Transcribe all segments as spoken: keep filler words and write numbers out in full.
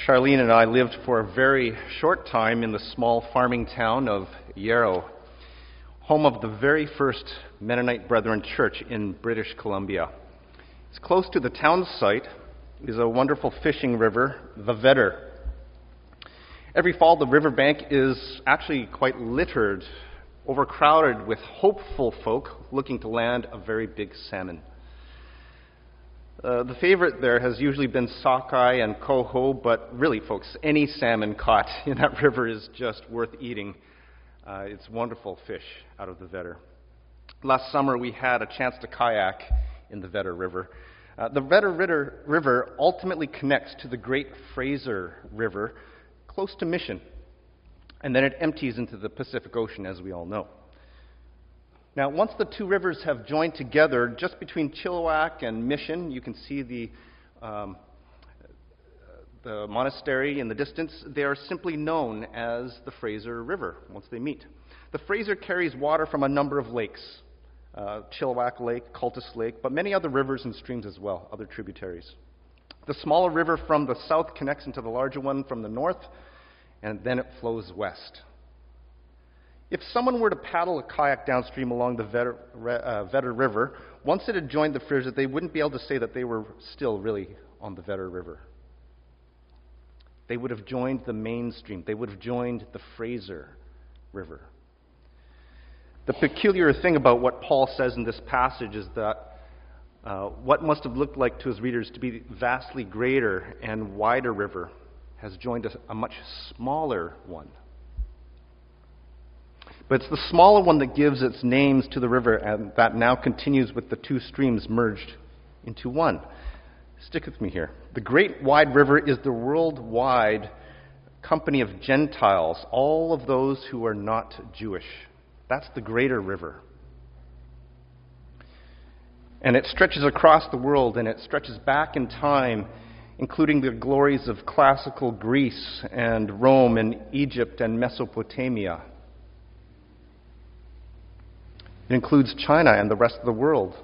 Charlene and I lived for a very short time in the small farming town of Yarrow, home of the very first Mennonite Brethren Church in British Columbia. It's close to the town site is a wonderful fishing river, the Vedder. Every fall, the riverbank is actually quite littered, overcrowded with hopeful folk looking to land a very big salmon. Uh, the favorite there has usually been sockeye and coho, but really, folks, any salmon caught in that river is just worth eating. Uh, it's wonderful fish out of the Vedder. Last summer, we had a chance to kayak in the Vedder River. Uh, the Vedder River, River ultimately connects to the Great Fraser River, close to Mission, and then it empties into the Pacific Ocean, as we all know. Now, once the two rivers have joined together, just between Chilliwack and Mission, you can see the, um, the monastery in the distance. They are simply known as the Fraser River once they meet. The Fraser carries water from a number of lakes, uh, Chilliwack Lake, Cultus Lake, but many other rivers and streams as well, other tributaries. The smaller river from the south connects into the larger one from the north, and then it flows west. If someone were to paddle a kayak downstream along the Vedder, uh, Vedder River, once it had joined the Fraser, they wouldn't be able to say that they were still really on the Vedder River. They would have joined the mainstream. They would have joined the Fraser River. The peculiar thing about what Paul says in this passage is that uh, what must have looked like to his readers to be vastly greater and wider river has joined a, a much smaller one. But it's the smaller one that gives its names to the river, and that now continues with the two streams merged into one. Stick with me here. The Great Wide River is the worldwide company of Gentiles, all of those who are not Jewish. That's the greater river. And it stretches across the world, and it stretches back in time, including the glories of classical Greece and Rome and Egypt and Mesopotamia. It includes China and the rest of the world.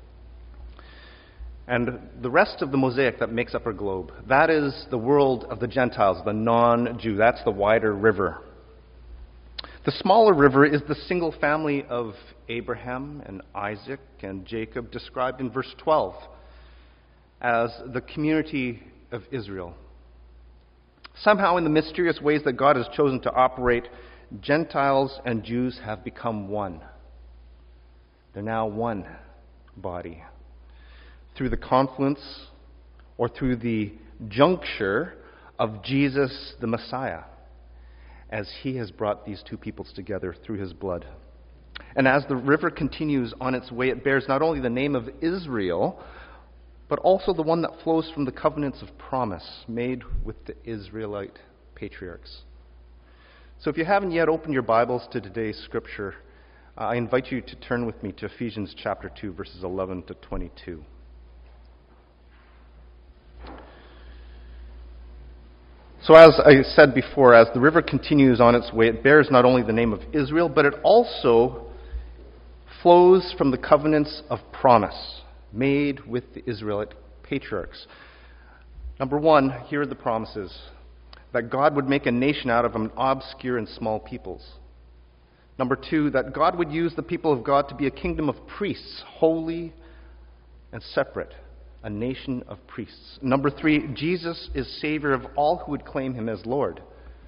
And the rest of the mosaic that makes up our globe, that is the world of the Gentiles, the non-Jew. That's the wider river. The smaller river is the single family of Abraham and Isaac and Jacob, described in verse twelve as the community of Israel. Somehow, in the mysterious ways that God has chosen to operate, Gentiles and Jews have become one. They're now one body. Through the confluence or through the juncture of Jesus the Messiah, as he has brought these two peoples together through his blood. And as the river continues on its way, it bears not only the name of Israel, but also the one that flows from the covenants of promise made with the Israelite patriarchs. So if you haven't yet opened your Bibles to today's scripture, I invite you to turn with me to Ephesians chapter two, verses eleven to twenty-two. So as I said before, as the river continues on its way, it bears not only the name of Israel, but it also flows from the covenants of promise made with the Israelite patriarchs. Number one, here are the promises: that God would make a nation out of them, obscure and small peoples. Number two, that God would use the people of God to be a kingdom of priests, holy and separate, a nation of priests. Number three, Jesus is Savior of all who would claim him as Lord.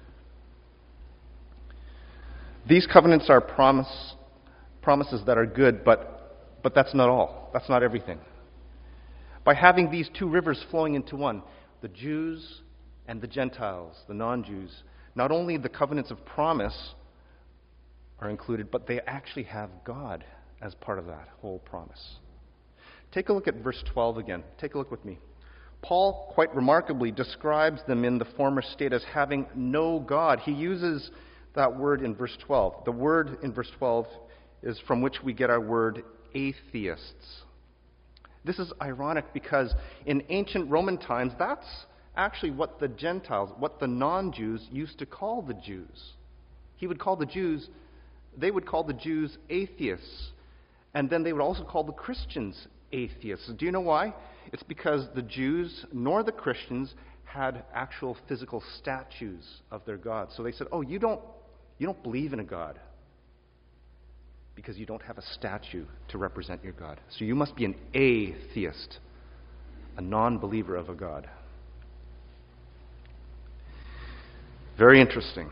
These covenants are promise, promises that are good, but, but that's not all. That's not everything. By having these two rivers flowing into one, the Jews and the Gentiles, the non-Jews, not only the covenants of promise are included, but they actually have God as part of that whole promise. Take a look at verse twelve again. Take a look with me. Paul, quite remarkably, describes them in the former state as having no God. He uses that word in verse twelve. The word in verse twelve is from which we get our word atheists. This is ironic because in ancient Roman times, that's actually what the Gentiles, what the non-Jews used to call the Jews. He would call the Jews They would call the Jews atheists, and then they would also call the Christians atheists. Do you know why? It's because the Jews nor the Christians had actual physical statues of their gods. So they said, oh, you don't, you don't believe in a God because you don't have a statue to represent your God. So you must be an atheist, a non-believer of a God. Very interesting.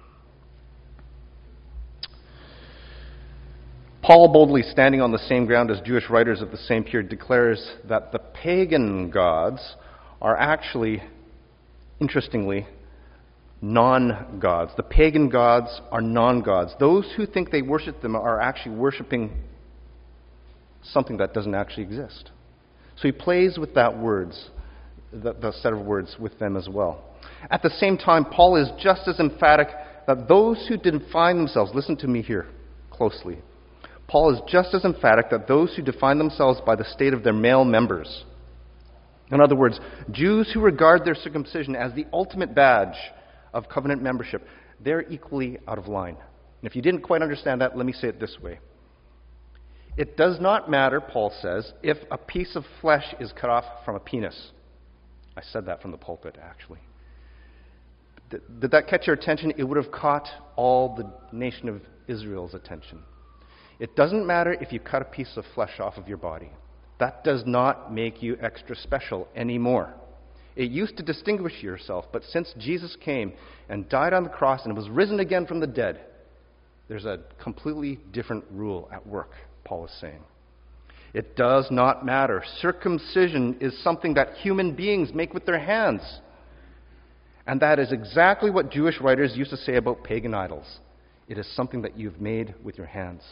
Paul, boldly standing on the same ground as Jewish writers of the same period, declares that the pagan gods are actually, interestingly, non-gods. The pagan gods are non-gods. Those who think they worship them are actually worshiping something that doesn't actually exist. So he plays with that words, the, the set of words with them as well. At the same time, Paul is just as emphatic that those who define themselves, listen to me here closely, Paul is just as emphatic that those who define themselves by the state of their male members, in other words, Jews who regard their circumcision as the ultimate badge of covenant membership, they're equally out of line. And if you didn't quite understand that, let me say it this way. It does not matter, Paul says, if a piece of flesh is cut off from a penis. I said that from the pulpit, actually. Did, did that catch your attention? It would have caught all the nation of Israel's attention. It doesn't matter if you cut a piece of flesh off of your body. That does not make you extra special anymore. It used to distinguish yourself, but since Jesus came and died on the cross and was risen again from the dead, there's a completely different rule at work, Paul is saying. It does not matter. Circumcision is something that human beings make with their hands. And that is exactly what Jewish writers used to say about pagan idols. It is something that you've made with your hands.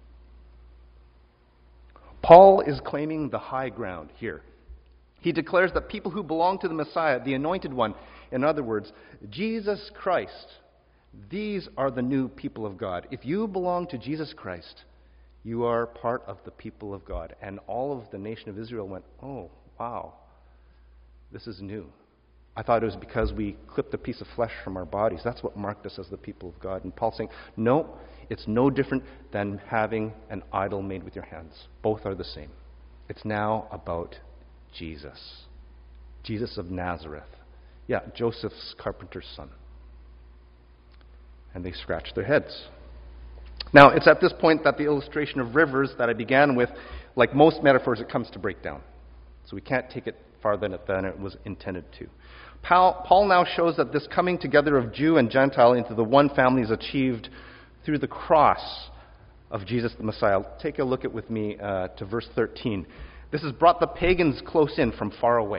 Paul is claiming the high ground here. He declares that people who belong to the Messiah, the Anointed One, in other words, Jesus Christ, these are the new people of God. If you belong to Jesus Christ, you are part of the people of God. And all of the nation of Israel went, oh, wow, this is new. I thought it was because we clipped a piece of flesh from our bodies. That's what marked us as the people of God. And Paul's saying, no, it's no different than having an idol made with your hands. Both are the same. It's now about Jesus. Jesus of Nazareth. Yeah, Joseph's carpenter's son. And they scratch their heads. Now, it's at this point that the illustration of rivers that I began with, like most metaphors, it comes to breakdown. So we can't take it farther than it was intended to. Paul now shows that this coming together of Jew and Gentile into the one family is achieved through the cross of Jesus the Messiah. Take a look at with me uh, to verse thirteen. This has brought the pagans close in from far away.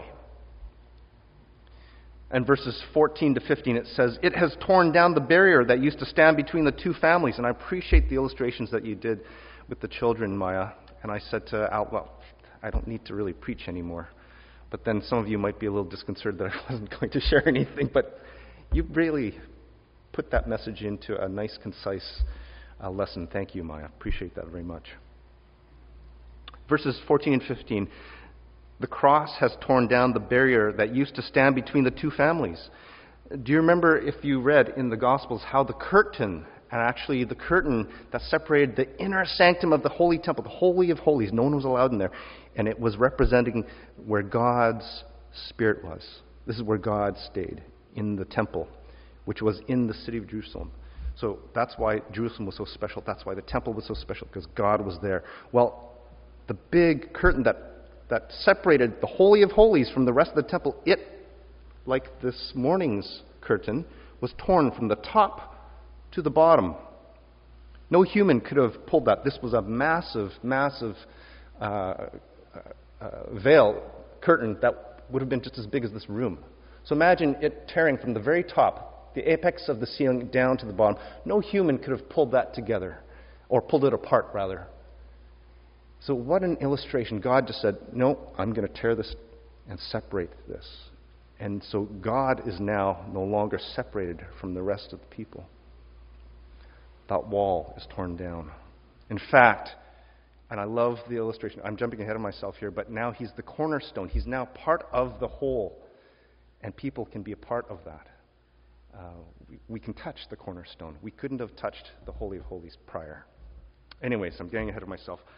And verses fourteen to fifteen, it says, it has torn down the barrier that used to stand between the two families. And I appreciate the illustrations that you did with the children, Maya. And I said to Al, well, I don't need to really preach anymore. But then some of you might be a little disconcerted that I wasn't going to share anything. But you really put that message into a nice, concise uh, lesson. Thank you, Maya. Appreciate that very much. Verses fourteen and fifteen. The cross has torn down the barrier that used to stand between the two families. Do you remember, if you read in the Gospels, how the curtain, and actually the curtain that separated the inner sanctum of the Holy Temple, the Holy of Holies, no one was allowed in there, and it was representing where God's Spirit was. This is where God stayed, in the temple, which was in the city of Jerusalem. So that's why Jerusalem was so special. That's why the temple was so special, because God was there. Well, the big curtain that that separated the Holy of Holies from the rest of the temple, it, like this morning's curtain, was torn from the top to the bottom. No human could have pulled that. This was a massive, massive uh, uh, uh, veil, curtain that would have been just as big as this room. So imagine it tearing from the very top, the apex of the ceiling, down to the bottom. No human could have pulled that together, or pulled it apart, rather. So what an illustration. God just said, no, I'm going to tear this and separate this. And so God is now no longer separated from the rest of the people. That wall is torn down. In fact, and I love the illustration, I'm jumping ahead of myself here, but now he's the cornerstone. He's now part of the whole, and people can be a part of that. Uh, we, we can touch the cornerstone. We couldn't have touched the Holy of Holies prior. Anyways, I'm getting ahead of myself.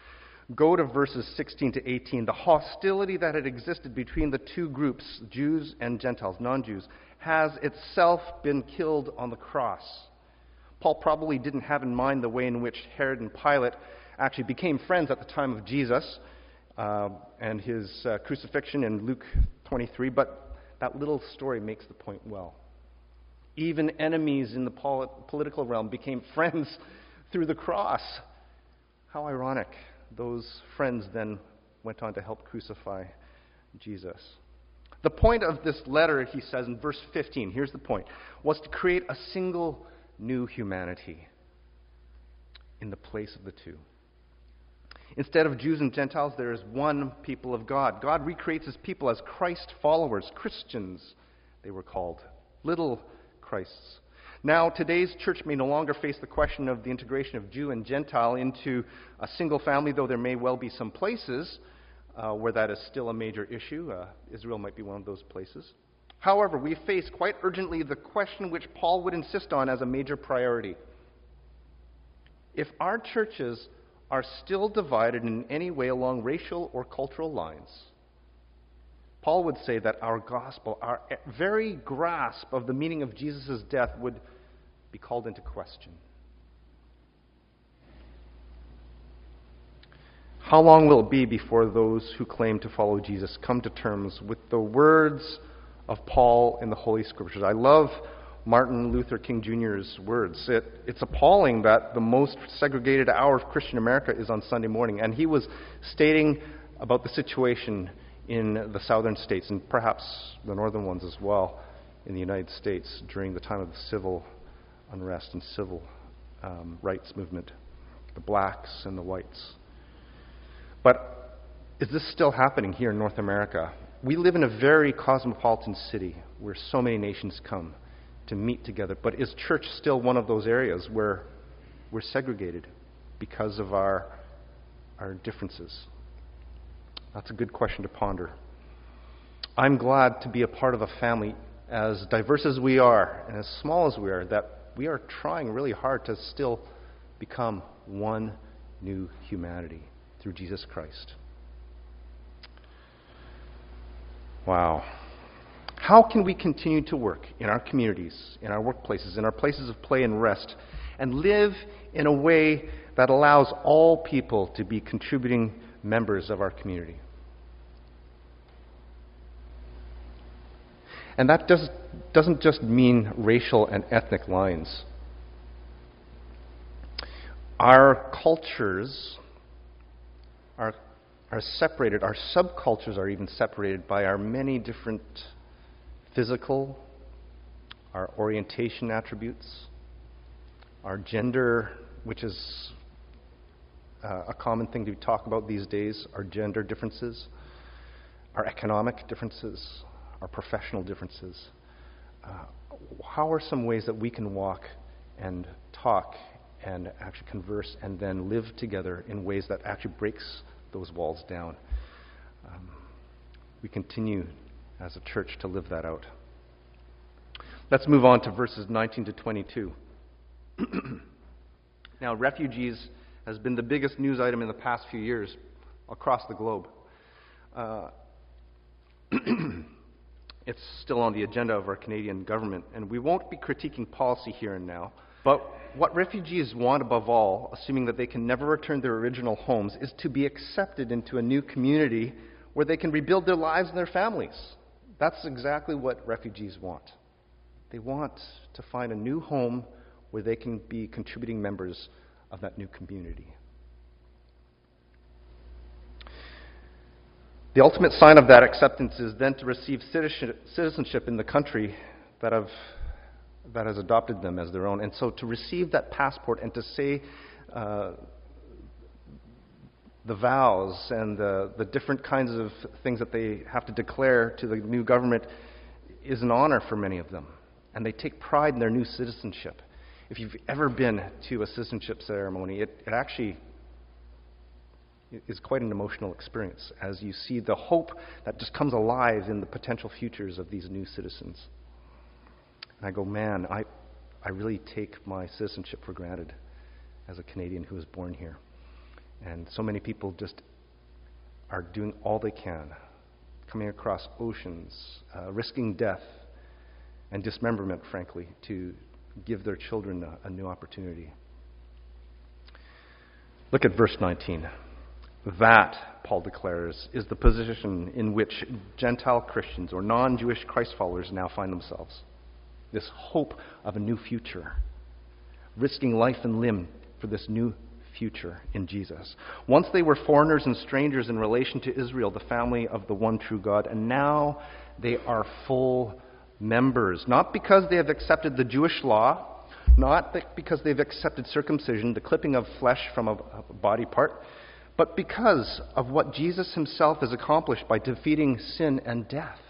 go to verses sixteen to eighteen, the hostility that had existed between the two groups, Jews and Gentiles, non-Jews, has itself been killed on the cross. Paul probably didn't have in mind the way in which Herod and Pilate actually became friends at the time of Jesus uh, and his uh, crucifixion in Luke twenty-three, but that little story makes the point well. Even enemies in the polit- political realm became friends through the cross. How ironic. Those friends then went on to help crucify Jesus. The point of this letter, he says in verse fifteen, here's the point, was to create a single new humanity in the place of the two. Instead of Jews and Gentiles, there is one people of God. God recreates his people as Christ followers, Christians, they were called, little Christs. Now, today's church may no longer face the question of the integration of Jew and Gentile into a single family, though there may well be some places uh, where that is still a major issue. Uh, Israel might be one of those places. However, we face quite urgently the question which Paul would insist on as a major priority. If our churches are still divided in any way along racial or cultural lines, Paul would say that our gospel, our very grasp of the meaning of Jesus' death would be called into question. How long will it be before those who claim to follow Jesus come to terms with the words of Paul in the Holy Scriptures? I love Martin Luther King Junior's words. It, it's appalling that the most segregated hour of Christian America is on Sunday morning. And he was stating about the situation in the southern states, and perhaps the northern ones as well, in the United States during the time of the civil unrest and civil um, rights movement, the blacks and the whites. But is this still happening here in North America? We live in a very cosmopolitan city where so many nations come to meet together. But is church still one of those areas where we're segregated because of our, our differences? That's a good question to ponder. I'm glad to be a part of a family as diverse as we are and as small as we are, that we are trying really hard to still become one new humanity through Jesus Christ. Wow. How can we continue to work in our communities, in our workplaces, in our places of play and rest, and live in a way that allows all people to be contributing members of our community? And that does, doesn't just mean racial and ethnic lines. Our cultures are, are separated, our subcultures are even separated by our many different physical, our orientation attributes, our gender, which is uh, a common thing to talk about these days, our gender differences, our economic differences, our professional differences. Uh, how are some ways that we can walk and talk and actually converse and then live together in ways that actually breaks those walls down? Um, we continue as a church to live that out. Let's move on to verses nineteen to twenty-two. Now, refugees has been the biggest news item in the past few years across the globe. Uh, It's still on the agenda of our Canadian government, and we won't be critiquing policy here and now. But what refugees want above all, assuming that they can never return to their original homes, is to be accepted into a new community where they can rebuild their lives and their families. That's exactly what refugees want. They want to find a new home where they can be contributing members of that new community. The ultimate sign of that acceptance is then to receive citizenship in the country that have that has adopted them as their own. And so to receive that passport and to say uh, the vows and the, the different kinds of things that they have to declare to the new government is an honor for many of them. And they take pride in their new citizenship. If you've ever been to a citizenship ceremony, it, it actually is quite an emotional experience as you see the hope that just comes alive in the potential futures of these new citizens. And I go, man, I, I really take my citizenship for granted as a Canadian who was born here. And so many people just are doing all they can, coming across oceans, uh, risking death and dismemberment, frankly, to give their children a, a new opportunity. Look at verse nineteen. That, Paul declares, is the position in which Gentile Christians or non-Jewish Christ followers now find themselves. This hope of a new future, risking life and limb for this new future in Jesus. Once they were foreigners and strangers in relation to Israel, the family of the one true God, and now they are full members, not because they have accepted the Jewish law, not because they've accepted circumcision, the clipping of flesh from a, a body part, but because of what Jesus himself has accomplished by defeating sin and death.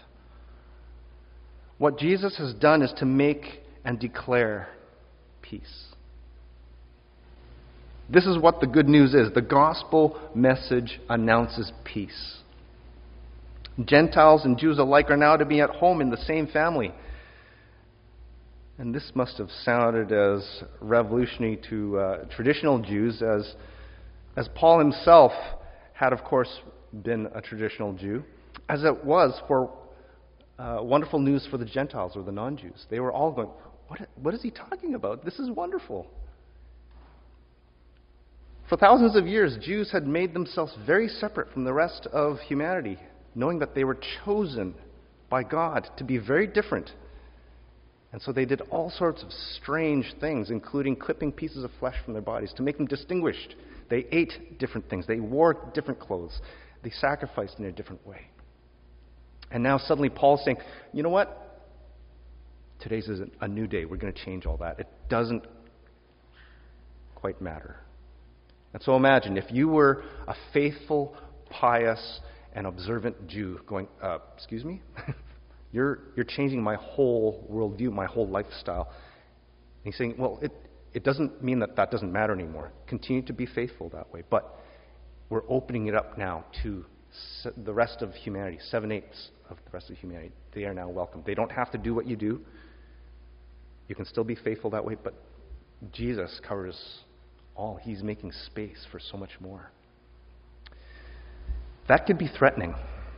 What Jesus has done is to make and declare peace. This is what the good news is. The gospel message announces peace. Gentiles and Jews alike are now to be at home in the same family. And this must have sounded as revolutionary to uh, traditional Jews as, as Paul himself had, of course, been a traditional Jew, as it was for uh, wonderful news for the Gentiles or the non-Jews. They were all going, what, what is he talking about? This is wonderful. For thousands of years, Jews had made themselves very separate from the rest of humanity, knowing that they were chosen by God to be very different. And so they did all sorts of strange things, including clipping pieces of flesh from their bodies to make them distinguished. They ate different things. They wore different clothes. They sacrificed in a different way. And now suddenly Paul's saying, you know what? Today's is a new day. We're going to change all that. It doesn't quite matter. And so imagine if you were a faithful, pious, and observant Jew going, uh, excuse me? you're you're changing my whole worldview, my whole lifestyle. And he's saying, well, it, it doesn't mean that that doesn't matter anymore. Continue to be faithful that way. But we're opening it up now to the rest of humanity, seven-eighths of the rest of humanity. They are now welcome. They don't have to do what you do. You can still be faithful that way, but Jesus covers all. He's making space for so much more. That could be threatening.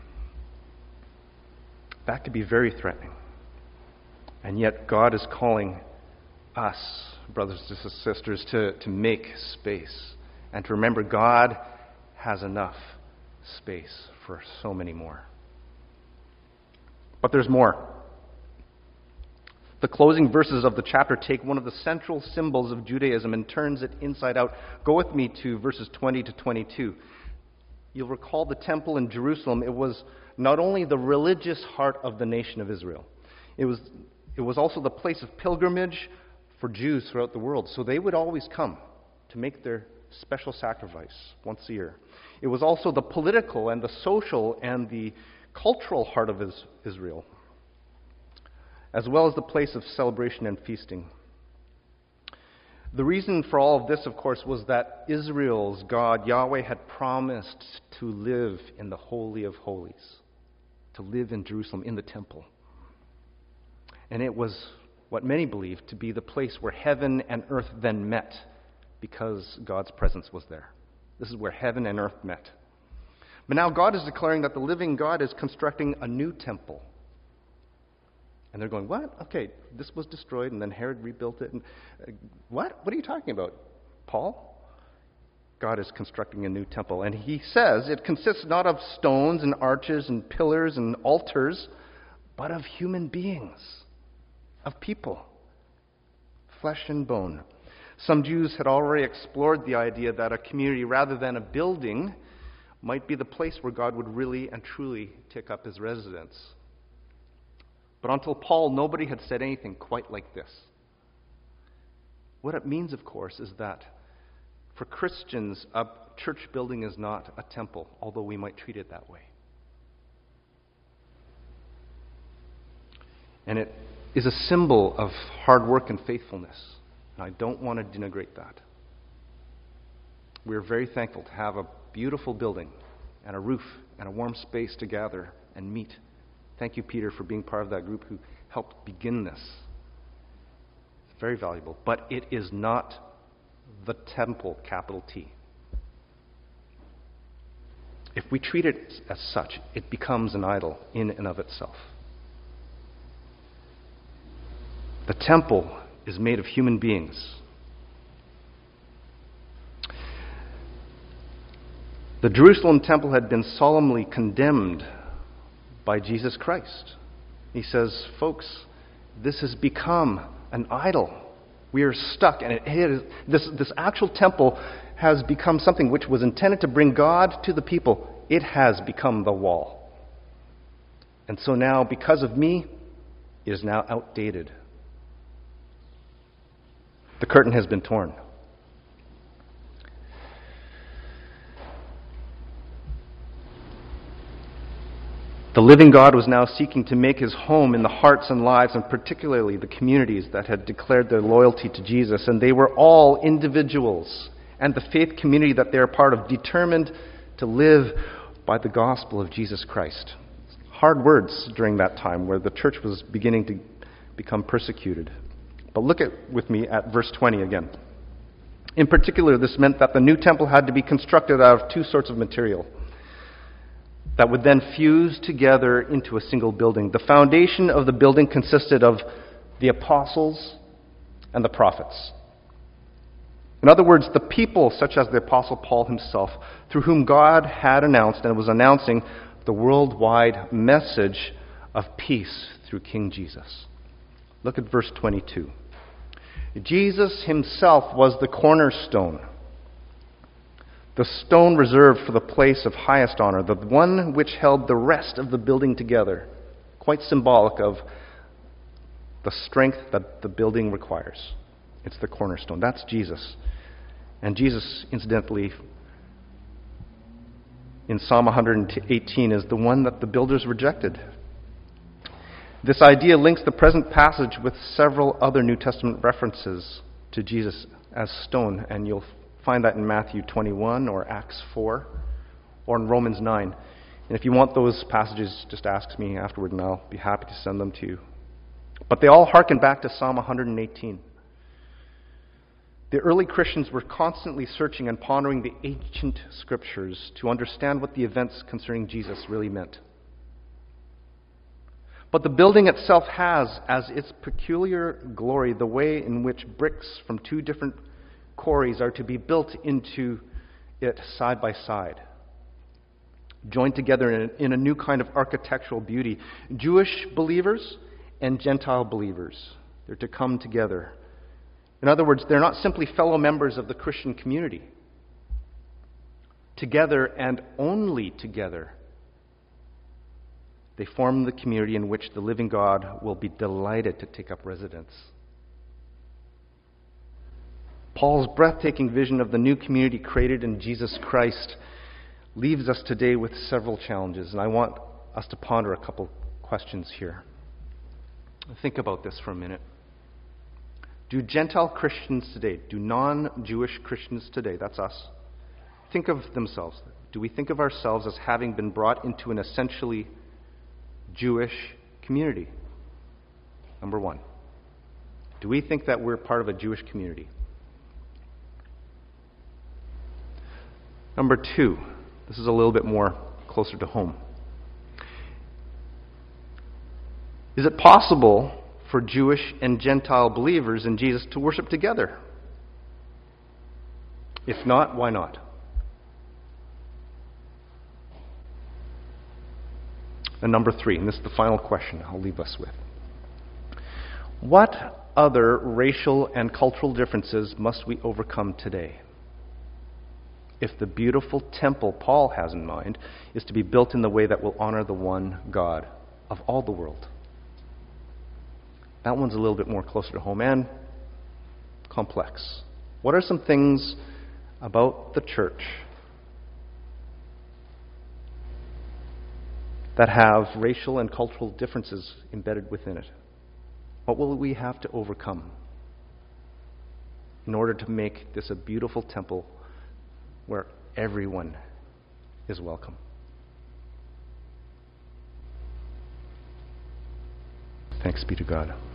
That could be very threatening. And yet God is calling us, brothers and sisters, to, to make space and to remember God has enough space for so many more. But there's more. The closing verses of the chapter take one of the central symbols of Judaism and turns it inside out. Go with me to verses twenty to twenty-two. You'll recall the temple in Jerusalem. It was not only the religious heart of the nation of Israel, it was, it was also the place of pilgrimage for Jews throughout the world. So they would always come to make their special sacrifice once a year. It was also the political and the social and the cultural heart of Israel, as well as the place of celebration and feasting. The reason for all of this, of course, was that Israel's God, Yahweh, had promised to live in the Holy of Holies, to live in Jerusalem, in the temple. And it was what many believed to be the place where heaven and earth then met, because God's presence was there. This is where heaven and earth met. But now God is declaring that the living God is constructing a new temple. And they're going, what? Okay, this was destroyed, and then Herod rebuilt it. And uh, what? What are you talking about, Paul? God is constructing a new temple. And he says it consists not of stones and arches and pillars and altars, but of human beings, of people, flesh and bone. Some Jews had already explored the idea that a community, rather than a building, might be the place where God would really and truly take up his residence. But until Paul, nobody had said anything quite like this. What it means, of course, is that for Christians, a church building is not a temple, although we might treat it that way. And it is a symbol of hard work and faithfulness. And I don't want to denigrate that. We're very thankful to have a beautiful building and a roof and a warm space to gather and meet. Thank you, Peter, for being part of that group who helped begin this. It's very valuable. But it is not the temple, capital T. if we treat it as such, it becomes an idol in and of itself. The temple is made of human beings. The Jerusalem temple had been solemnly condemned by Jesus Christ. He says, folks, this has become an idol. We are stuck, and it is, this, this actual temple has become something which was intended to bring God to the people. It has become the wall. And so now, because of me, it is now outdated. The curtain has been torn. The living God was now seeking to make his home in the hearts and lives, and particularly the communities that had declared their loyalty to Jesus. And they were all individuals, and the faith community that they are part of, determined to live by the gospel of Jesus Christ. Hard words during that time where the church was beginning to become persecuted. But look at with me at verse twenty again. In particular, this meant that the new temple had to be constructed out of two sorts of material that would then fuse together into a single building. The foundation of the building consisted of the apostles and the prophets. In other words, the people, such as the Apostle Paul himself, through whom God had announced and was announcing the worldwide message of peace through King Jesus. Look at verse twenty-two. Jesus himself was the cornerstone, the stone reserved for the place of highest honor, the one which held the rest of the building together. Quite symbolic of the strength that the building requires. It's the cornerstone. That's Jesus. And Jesus, incidentally, in Psalm one eighteen, is the one that the builders rejected. This idea links the present passage with several other New Testament references to Jesus as stone, and you'll find that in Matthew twenty-one or Acts four or in Romans nine. And if you want those passages, just ask me afterward and I'll be happy to send them to you. But they all harken back to Psalm one eighteen. The early Christians were constantly searching and pondering the ancient scriptures to understand what the events concerning Jesus really meant. But the building itself has as its peculiar glory the way in which bricks from two different quarries are to be built into it side by side, joined together in a, in a new kind of architectural beauty. Jewish believers and Gentile believers, they're to come together. In other words, they're not simply fellow members of the Christian community. Together and only together, they form the community in which the living God will be delighted to take up residence. Paul's breathtaking vision of the new community created in Jesus Christ leaves us today with several challenges, and I want us to ponder a couple questions here. Think about this for a minute. Do Gentile Christians today, do non-Jewish Christians today, that's us, think of themselves, do we think of ourselves as having been brought into an essentially Jewish community? Number one. Do we think that we're part of a Jewish community? Number two, this is a little bit more closer to home. Is it possible for Jewish and Gentile believers in Jesus to worship together? If not, why not? And number three, and this is the final question I'll leave us with. What other racial and cultural differences must we overcome today if the beautiful temple Paul has in mind is to be built in the way that will honor the one God of all the world? That one's a little bit more closer to home and complex. What are some things about the church that have racial and cultural differences embedded within it? What will we have to overcome in order to make this a beautiful temple where everyone is welcome? Thanks be to God.